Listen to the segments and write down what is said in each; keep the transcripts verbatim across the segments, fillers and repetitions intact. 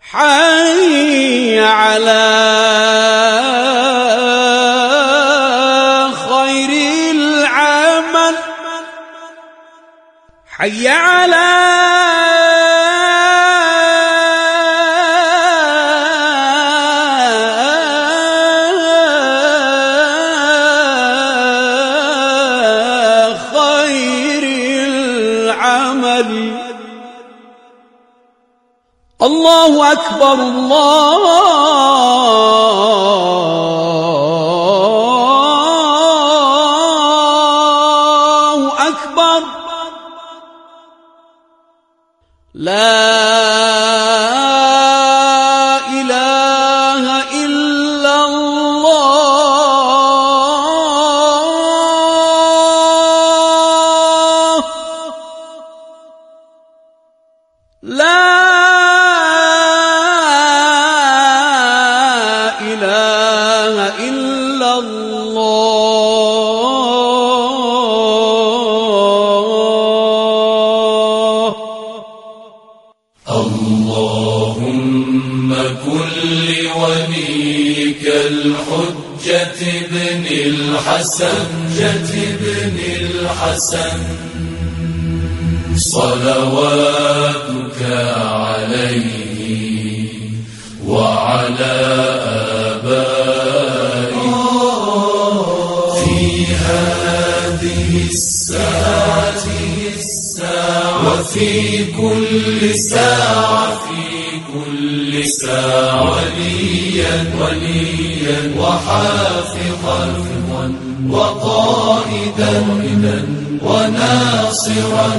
حي على خير العمل، حي على خير العمل. الله أكبر، الله أكبر، لا إله إلا الله، لا إله إلا الله. اللهم كن لوليك الحجة بن الحسن بن الحسن صلواتك عليه وعلى آبائه في هذه الساعة وفي كل ساعة في كل ساعة وليا وليا وحافظا وقائدا وناصرا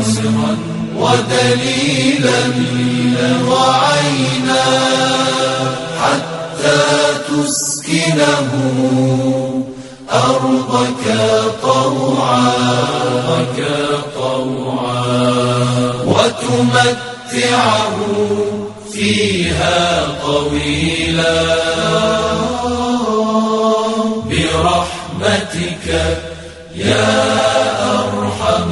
ودليلا وعينا حتى تسكنه أرضك طوعا وتمتعه فيها طويلا برحمتك يا أرحم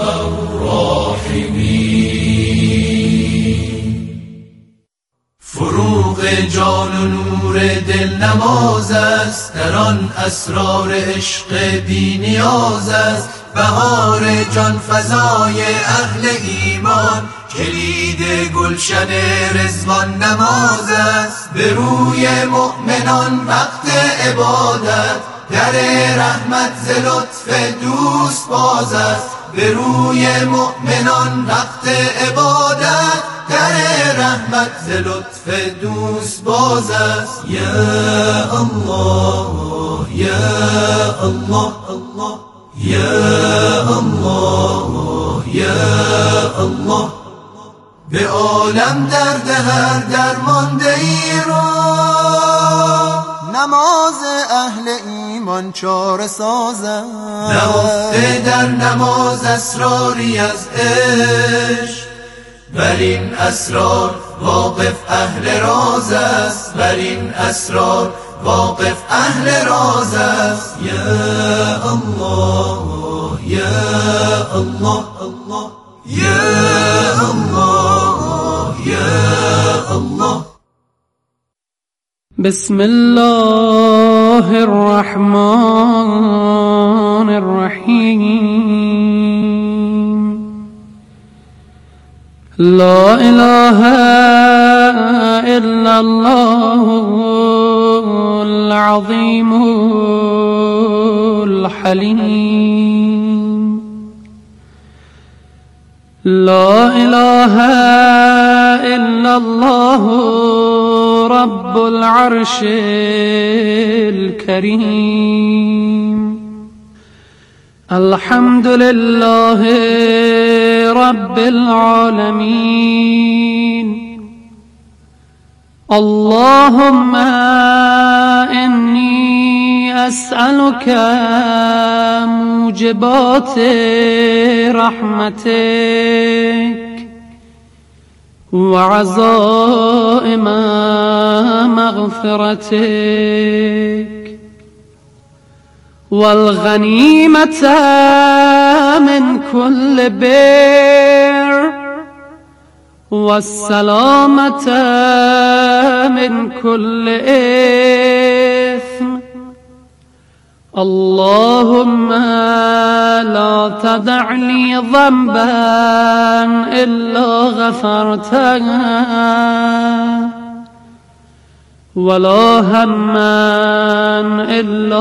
الراحمين. فروغ جان و نور دل نماز است، در آن اسرار عشق بی نیاز است. بهار جان فزای اهل ایمان، کلید گلشن رضوان نماز است. به روی مؤمنان وقت عبادت، در رحمت ز لطف دوست باز است. به روی مؤمنان وقت عبادت، در رحمت ز لطف دوست باز است. یا الله یا الله یا الله یا الله. به عالم درد هر درمانده ای را، نماز اهل ایمان چاره سازد. نهفته در نماز اسراری از عشق، بر این اسرار واقف اهل راز است. بر این اسرار واقف اهل راز است. یا الله یا الله یا الله یا الله. بسم الله الرحمن الرحیم. لا اله الا الله العظیم الحلیم. لا اله الا الله رب العرش الكريم. الحمد لله رب العالمين. اللهم إني أسألك موجبات رحمتك وعزائم مغفرتك والغنيمة من كل بر والسلامة من كل إثم اللهم لا تدع لي ذنبا إلا غفرته ولا هما إلا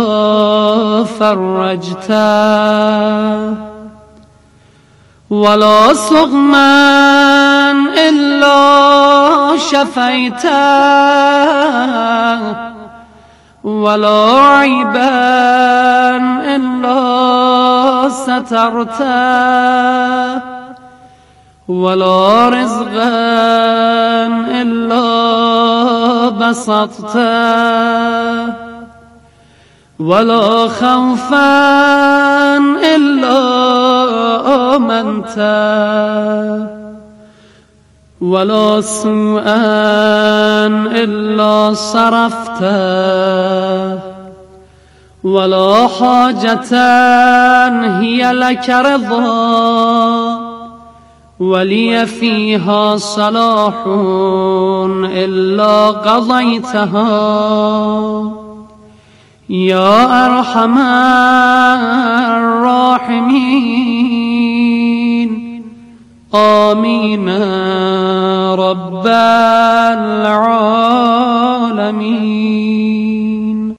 فرجته ولا سقما إلا شفيته ولا عيبا إلا سترته ولا رزقا إلا بسطته ولا خوفا إلا آمنته ولا سوءا إلا صرفته ولا حاجة هي لك رضا ولي فيها صلاح إلا قضيتها يا أرحم الراحمين آمين رب العالمين.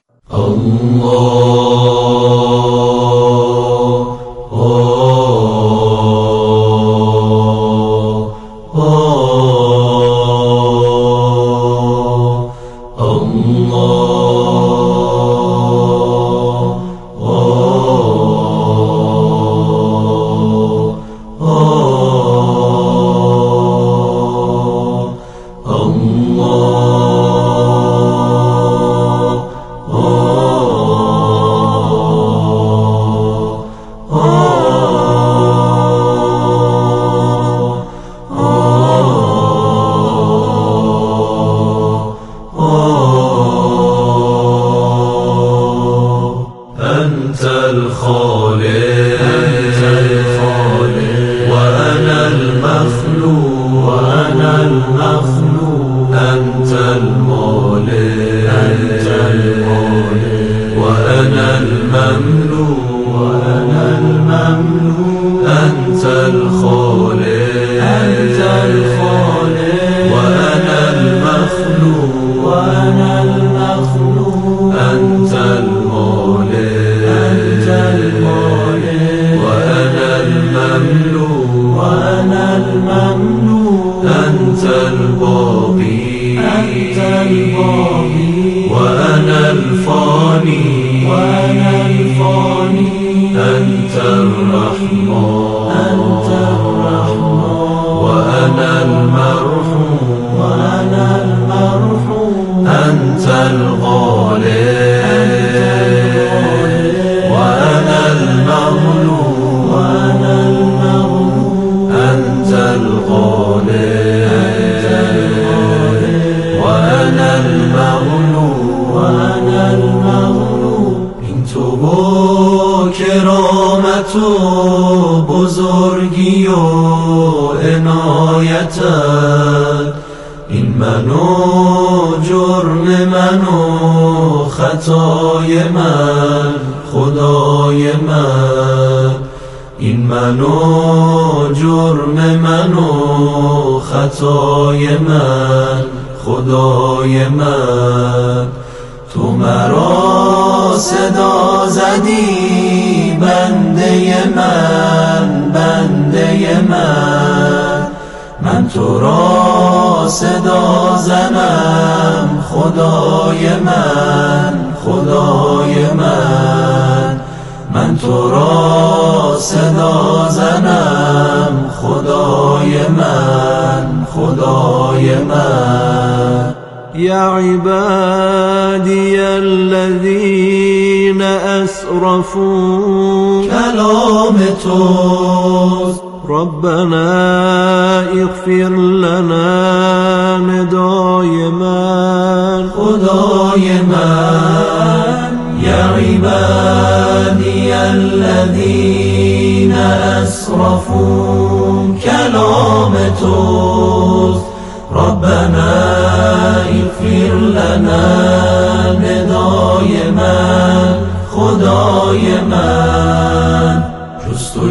يا عبادي الذين أسرفوا كلام توست ربنا اغفر لنا ندای من خدای من. يا عبادي الذين أسرفوا كلام توست ربنا اغفر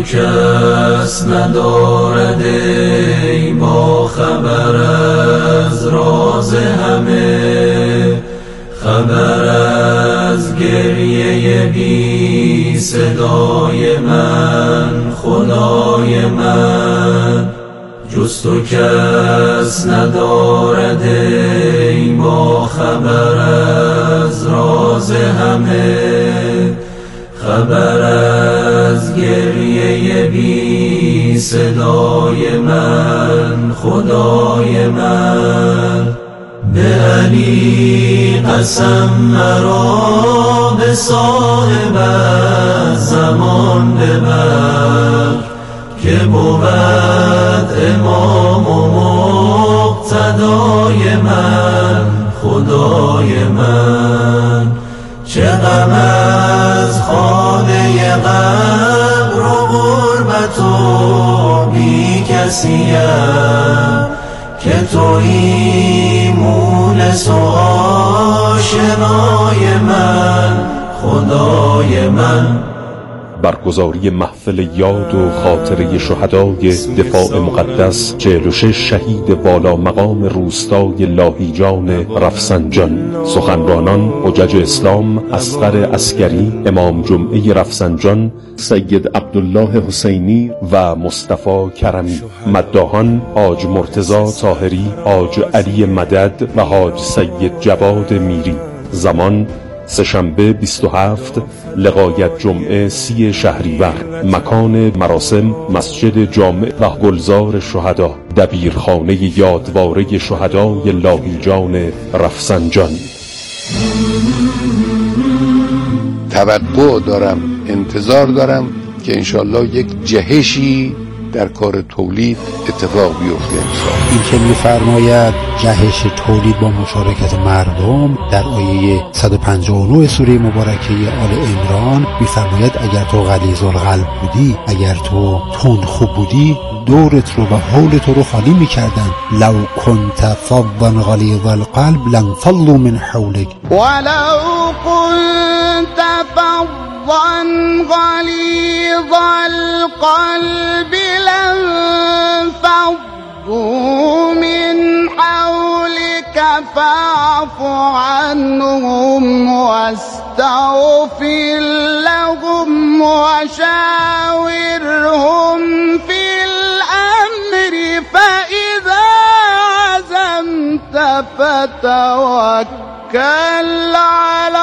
کس ندارد ای با خبر از راز همه، خبر از گریه بی صدای من خدای من. جز تو کس ندارد ای با خبر از راز همه، خبر از گریه بی صدای من خدای من. به علی قسم مرا به صاحب زمان ببر، که بود امام و مقتدای من خدای من. چه غم از خانه قبر و غربت و بی کسیم، که تویی مونس و آشنای من خدای من. برگزاری محفل یاد و خاطره شهدای دفاع مقدس چهل و شش شهید والا مقام روستای لاهیجان رفسنجان. سخنرانان حجج اسلام اصغر عسکری، امام جمعه رفسنجان سید عبدالله حسینی و مصطفی کرمی. مداحان حاج مرتضی طاهری، حاج علی مدد و حاج سید جواد میری. زمان سه‌شنبه بیست و هفت، لقایت جمعه سی شهریور. مکان مراسم مسجد جامع و گلزار شهدا، دبیرخانه یادواره شهدای لاهیجان رفسنجان. توقع دارم، انتظار دارم که انشالله یک جهشی در کار تولید اتفاق بیفته. این که می‌فرماید جهش تولید با مشارکت مردم، در آیه صد و پنجاه و نه سوره مبارکه آل عمران می‌فرماید اگر تو غلیظ القلب بودی، اگر تو تندخو بودی، دورت رو و حول تو رو خالی می‌کردن. لو كنت فظا غلیظ القلب لانفضوا من حولك ولو كنت فظا غلیظ القلب لانفضوا من حولك فاعف عنهم واستغفر لهم وشاورهم في الأمر فإذا عزمت فتوكل على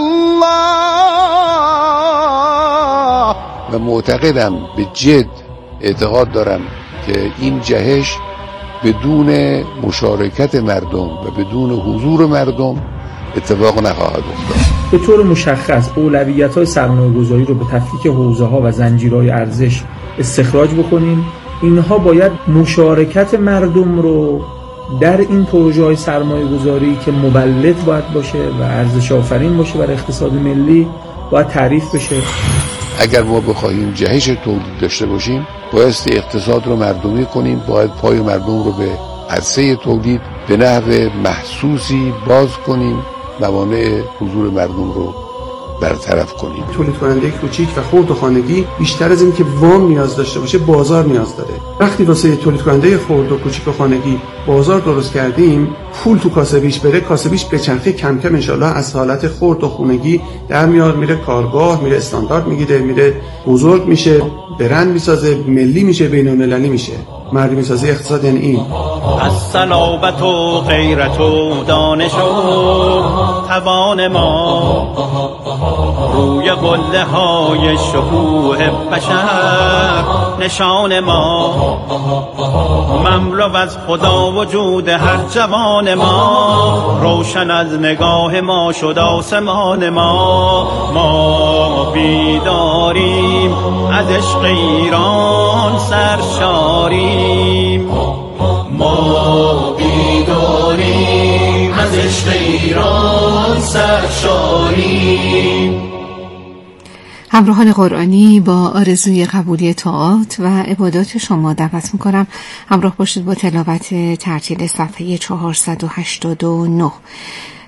الله. و معتقدم، به جد اعتقاد دارم که این جهش بدون مشارکت مردم و بدون حضور مردم اتفاق نخواهد افتاد. به طور مشخص اولویت‌های سرمایه‌گذاری رو به تفکیک حوزه‌ها و زنجیرهای ارزش استخراج بکنیم. اینها باید مشارکت مردم رو در این پروژه‌های سرمایه‌گذاری که مولد باید باشه و ارزش آفرین باشه برای اقتصاد ملی باید تعریف بشه. اگر ما بخواهیم جهش تولید داشته باشیم، بایستی اقتصاد رو مردمی کنیم، باید پای مردم رو به عرصه تولید به نحو محسوسی باز کنیم، موانع حضور مردم رو برطرف کنیم. تولید کننده کوچیک و خرد و خانگی بیشتر از این که وام نیاز داشته باشه، بازار نیاز داره. وقتی واسه تولید کننده خرد و کوچیک و خانگی بازار درست کردیم، پول تو کاسبیش بره، کاسبیش بچرخه، کم کم انشالله از حالت خرد و خانگی در میاد، میره کارگاه، میره استاندارد میگیره، میره بزرگ میشه، برند میسازه، ملی میشه، بین‌المللی میشه. مردمی سازی اقتصاد یعنی این. از صلابت و غیرت و دانش و توان ما، روی قله های شکوه بشر نشان ما، مملو از خدا وجود هر جوان ما، روشن از نگاه ما شد آسمان ما. ما بیداریم از عشق ایران سرشاریم، ما بیداریم از عشق ایران سرشاریم. همراهان قرآنی، با آرزوی قبولی طاعات و عبادات شما دعوت میکنم همراه باشید با تلاوت ترتیل صفحه چهارصد و هشتاد و نه.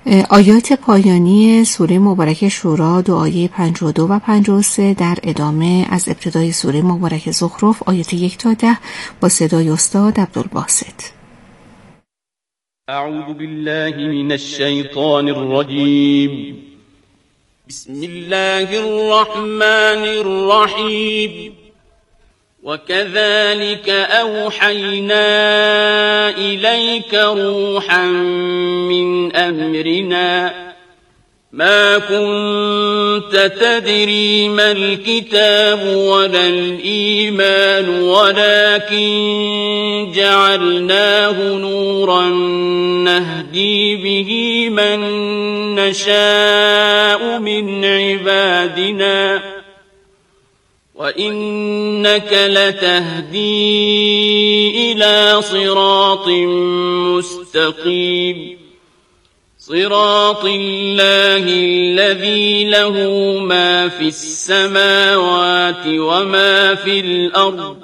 آیات پایانی سوره مبارک شورا دعای پنجاه و دو و پنجاه و سه در ادامه از ابتدای سوره مبارک زخرف آیات یک تا ده با صدای استاد عبدالباسط. اعوذ بالله من الشیطان الرجیم. بسم الله الرحمن الرحیم. وكذلك أوحينا إليك روحا من أمرنا ما كنت تدري ما الكتاب ولا الإيمان ولكن جعلناه نورا نهدي به من نشاء من عبادنا وَإِنَّكَ لَتَهْدِي إِلَى صِرَاطٍ مُسْتَقِيمٍ صِرَاطِ اللَّهِ الَّذِي لَهُ مَا فِي السَّمَاوَاتِ وَمَا فِي الْأَرْضِ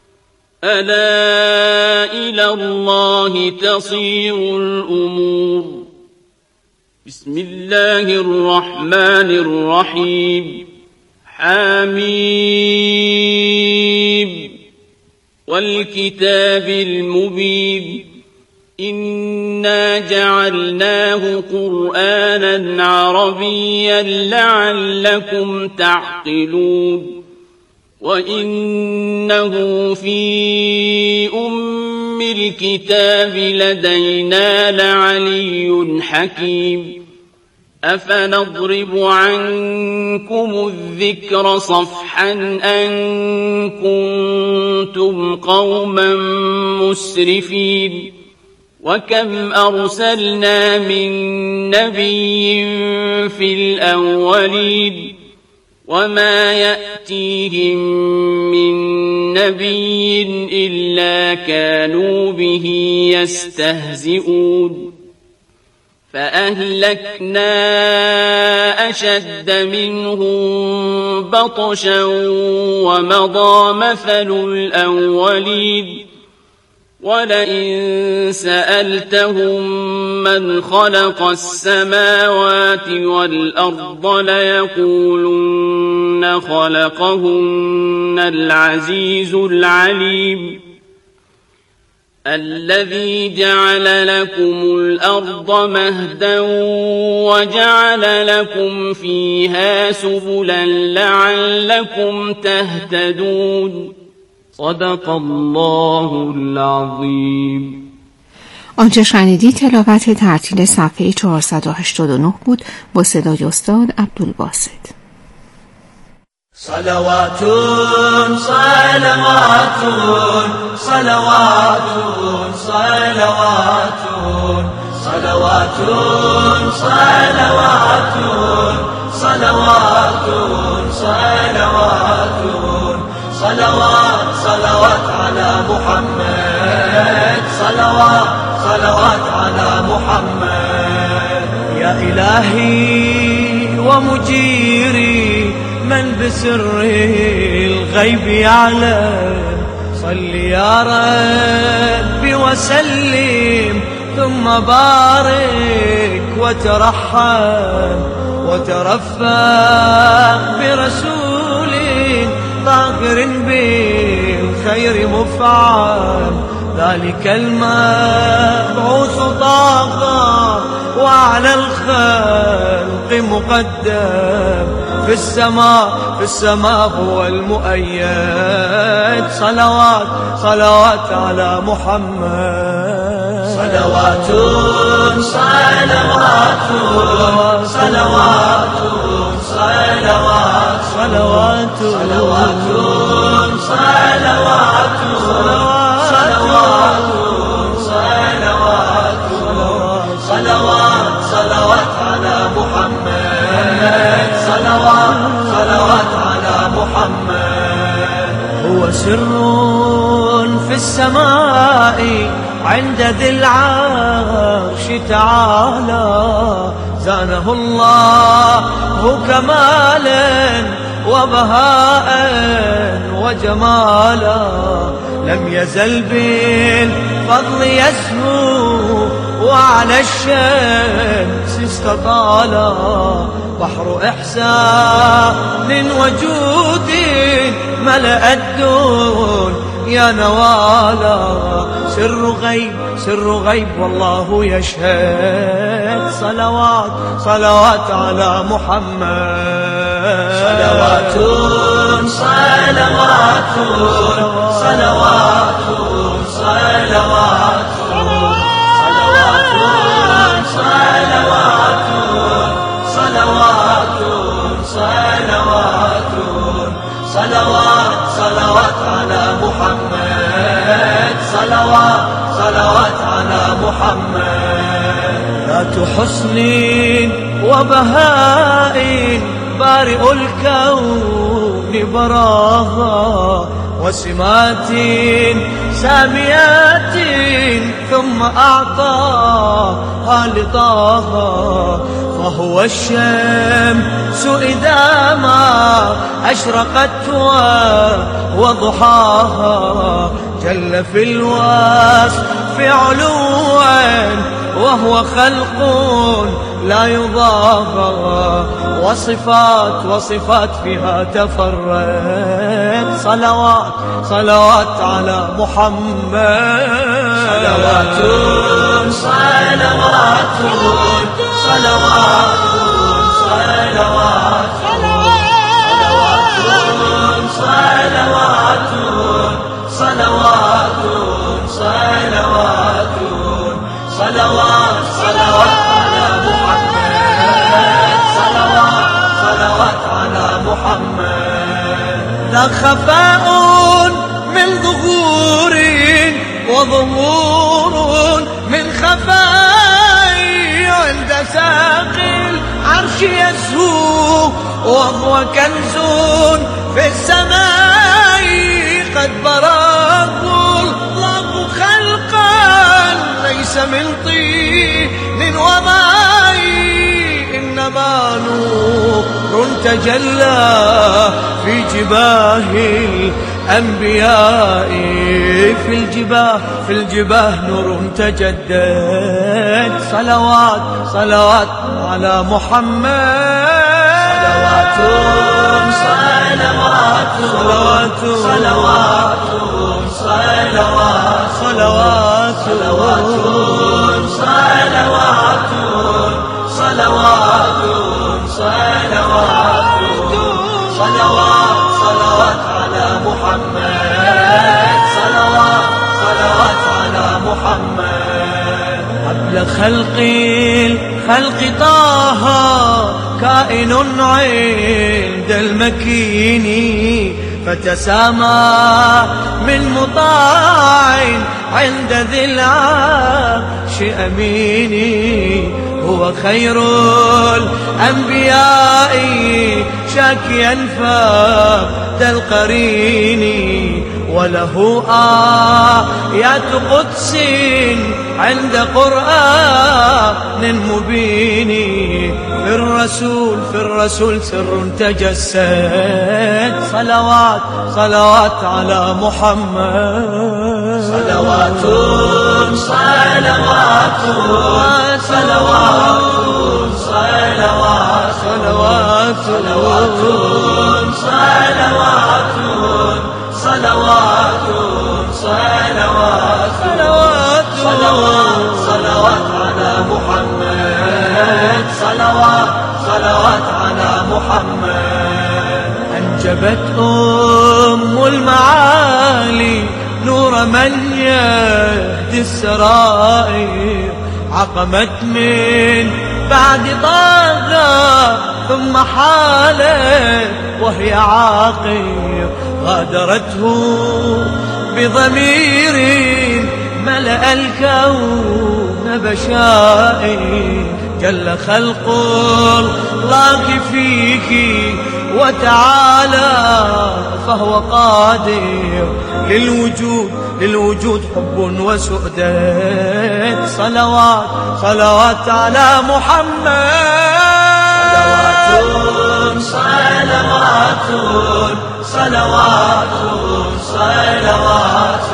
أَلَا إِلَى اللَّهِ تَصِيرُ الْأُمُورُ بسم الله الرحمن الرحيم. حميم والكتاب المبين إنا جعلناه قرآنا عربيا لعلكم تعقلون وإنه في أم الكتاب لدينا لعلي حكيم أفنضرب عنكم الذكر صفحا أن كنتم قوما مسرفين وكم أرسلنا من نبي في الأولين وما يأتيهم من نبي إلا كانوا به يستهزئون فأهلكنا أشد منهم بطشا ومضى مثل الأولين ولئن سألتهم من خلق السماوات والأرض ليقولن خلقهن العزيز العليم الذي جعل لكم الأرض مهدا وجعل لكم فيها سبلا لعلكم تهتدون صدق الله العظیم. آنچه شنیدی تلاوت ترتیل صفحه چهارصد و هشتاد و نه بود با صدای استاد عبدالباسط. صلوات صلوات صلوات صلوات صلوات صلوات صلوات صلوات صلوات صلوات على محمد صلوات صلوات على محمد يا إلهي ومجيري من بسر الغيب يعلم صل يا ربي وسلم ثم بارك وترحم وترفق برسول طاهر بالخير مفعم ذلك المبعوث طاغى وعلى الخلق مقدم في السماء في السماء هو المؤيد صلوات صلوات على محمد صلوات صلوات صلوات صلوات صلوات صلوات صلوات صلوات صلوات صلوات صلوات على محمد صلوات صلوات على محمد هو سر في السماء عند ذي العرش تعالى زانه الله كمالا وبهاء وجمالا لم يزل بالفضل يسمو وعلى الشمس استطالا بحر إحسان وجود ملأ الدون يا نوالا سر غيب سر غيب والله يشهد صلوات صلوات على محمد صلوات صلوات صلوات صلوات صلوات صلوات صلوات صلوات صلوات على محمد صلوات صلوات على محمد ذات حسن وبهاء بارئ الكون براها وسمات ساميات ثم أعطاها لطاها فهو الشمس إذا ما أشرقت وضحاها جل في الوصف علوا وهو خلق لا يضاهى وصفات وصفات فيها تفرد صلوات صلوات على محمد صلوات صلوات صلوات صلوات صلوات صلوات صلوات صلوات صلوات على محمد صلوات صلوات على محمد لا خفاء من ظهور وظهور من خفاء عند ساق العرش يسهو وهو كنز في السماء قد براه الله خلقا ليس من طين وماء إنما نور تجلى في جباه الأنبياء في الجباه في الجباه نور تجدد صلوات صلوات على محمد صلوات صلوات صلوات صلوات صلوات صلوات صلوات صلوات صلوات صلوات صلوات على محمد صلوات صلوات على محمد قبل خلق الخلق طه كائن عند المكين فتسامى من مطاع عند ذي العرش أمين هو خير الأنبياء شاكيا فقد القرين وله آيات قدس عند قرآن مبين في الرسول في الرسول سر تجسد صلوات صلوات على محمد صلوات صلوات صلوات صلوات صلوات صلوات صلوات صلوات صلوات صلوات صلوات على محمد صلوات صلوات على محمد أنجبت أم المعالي نور من يهدي السرائر عقمت من بعد طاغى ثم حالت وهي عاقر غادرته بضمير ملأ الكون بشائر جل خلق الله فيك وتعالى فهو قادر للوجود للوجود حب وسؤدد صلوات صلوات على محمد صلوات صلوات صلوات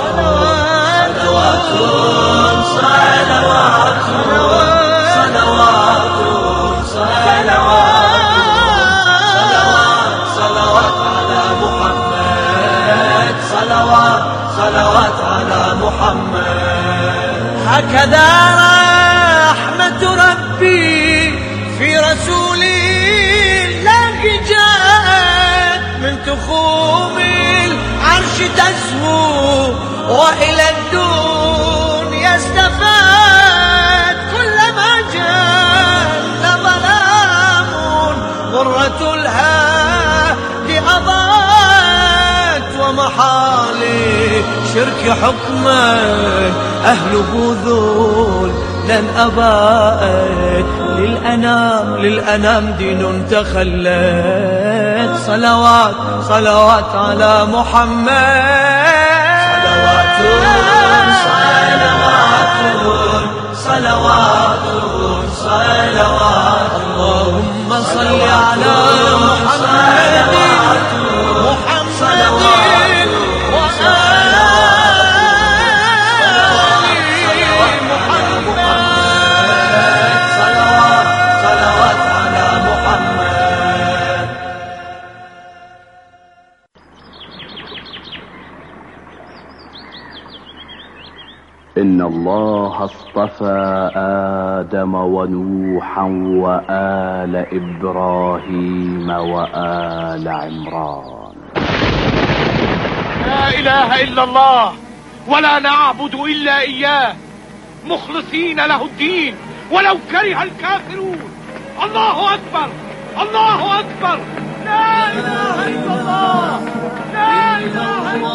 صلوات صلوات صلوات كذا رحمة ربي في رسول الله جاءت من تخوم العرش تزهو وإلى الدنيا استفاد كلما جل ظلام غرة الهادي أضاءت ومحالي شرك حكما أهله ذول لن أباءت للأنام للأنام دين تخلت صلوات صلوات على محمد صلوات صلوات صلوات صلوات اللهم صل على محمد محمد إن الله اصطفى آدم ونوحا وآل إبراهيم وآل عمران. لا إله إلا الله ولا نعبد إلا إياه مخلصين له الدين ولو كره الكافرون. الله أكبر الله أكبر. لا إله إلا الله لا إله إلا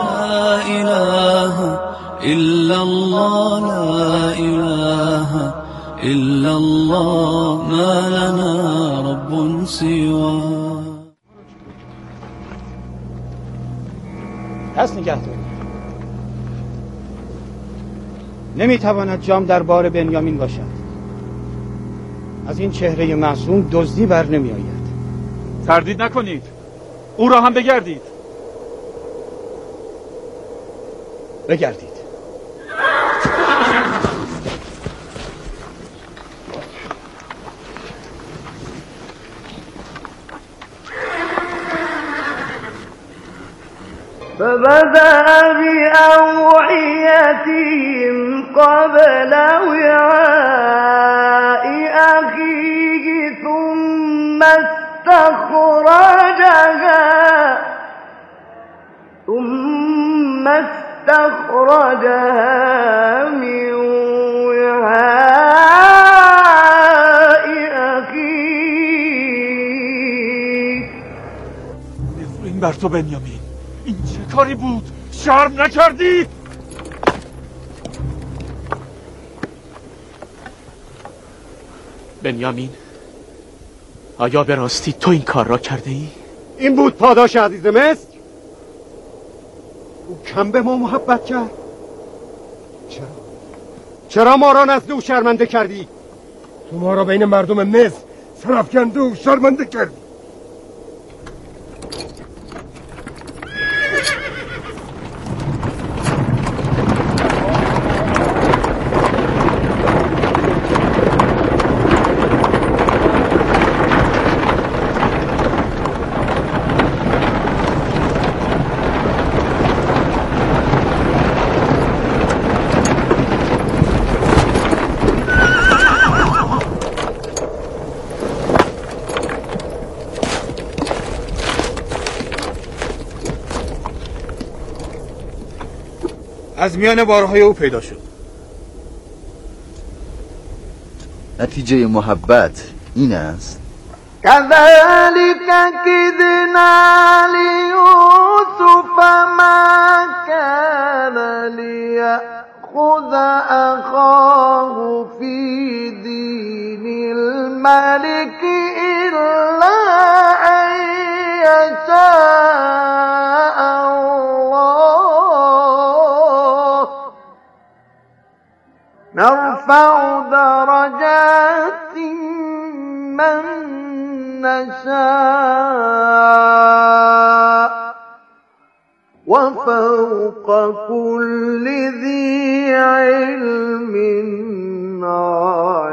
الله لا إله إلا الله لا إله إلا الله ما لنا رب سواه. پس نگه دارید. نمیتواند جام در بار بنیامین باشد. از این چهره معصوم دزدی بر نمی آید. تردید نکنید، او را هم بگردید. بگردید. فبدأ بأوعيتهم قبل وعاء أخيه ثم استخرجها ثم استخرجها من وعاء أخيه. نفرین بر تو بنیامین، این چه کاری بود؟ شرم نکردی؟ بنیامین، آیا به راستی تو این کار را کرده ای؟ این بود پاداش عزیز مصر؟ او کم به ما محبت کرد؟ چرا؟ چرا ما را نزد او شرمنده کردی؟ تو ما را بین مردم مصر سرافکنده و شرمنده کردی. از میان بارهای او پیدا شد. نتیجه محبت این است. كذلك كدنا ليوسف ما كان ليأخذ أخاه في دين الملك إلا أن يشاء الله نرفع درجات من نشاء وفوق كل ذي علم عليم.